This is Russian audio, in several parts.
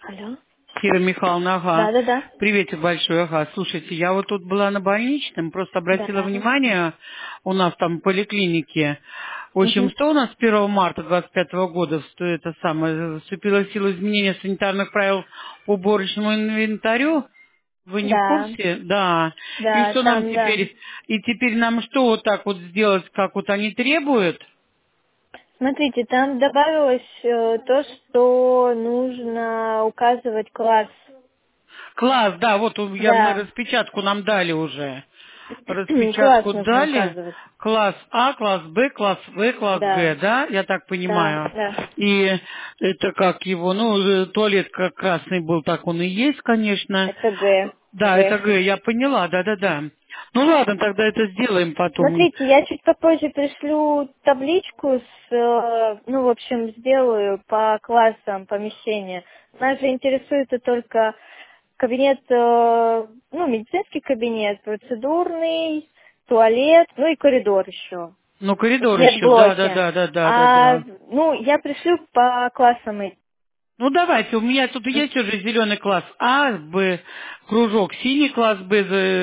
Алло. Кира Михайловна, ага. Да. Приветик большой, ага. Слушайте, я вот тут была на больничном, просто обратила Да. внимание, у нас там в поликлинике, в общем, Угу. что у нас с 1 марта 25 года это самое, вступило в силу изменения санитарных правил по уборочному инвентарю? Вы не в Да. курсе? Да. И Да, что нам там, да. теперь? И теперь нам что вот так вот сделать, как вот они требуют? Смотрите, там добавилось то, что нужно указывать класс. Класс, да, вот мы Да. распечатку нам дали уже. Класс Распечатку нужно дали. указывать. Класс А, класс Б, класс В, класс Г, Да. да? Я так Да, понимаю. да. И это как его, туалет как красный был, так он и есть, конечно. Это Г. Да, это Г. Г, я поняла, да. Ну ладно, тогда это сделаем потом. Смотрите, я чуть попозже пришлю табличку в общем, сделаю по классам помещения. Нас же интересует только кабинет, медицинский кабинет, процедурный, туалет, ну и коридор еще. Ну, коридор В еще, медблоке. да. Я пришлю по классам. Ну давайте, у меня тут есть уже зеленый класс А, Б, кружок, синий класс Б,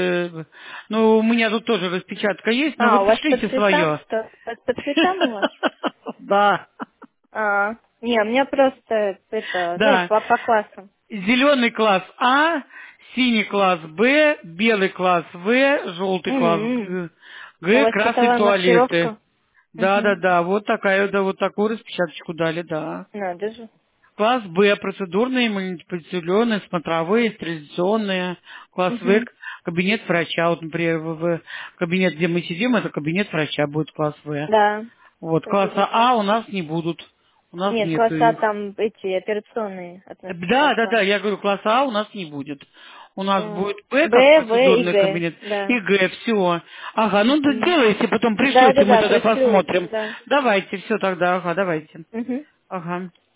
ну у меня тут тоже распечатка есть, но вы У вас по пришлите цветам свое. что? По цветам у вас? Да, Не, у меня просто это, да. по классам. Зеленый класс А, синий класс Б, белый класс В, желтый класс М. У Г, вас красные цветовая туалеты. маркировка? Угу. Да, вот вот такую распечаточку дали, да. Надо же. Класс Б, процедурные, манипуляционные, смотровые, стерилизационные. Класс В, Угу. кабинет врача. Вот, например, в кабинет, где мы сидим, это кабинет врача будет класс В. Да, Вот, тоже класса видела. А у нас не будут. У нас Нет, нету класса их. там эти операционные относятся к Да, классу. я говорю, класса А у нас не будет. У нас будет Б как Б, В и процедурный Г. кабинет Да. и Г, все. Ага, ну да Мгм. делайте, потом пришлете, мы Да, тогда пришлю. посмотрим. Да. Давайте, все тогда, ага, давайте. Угу. Ага.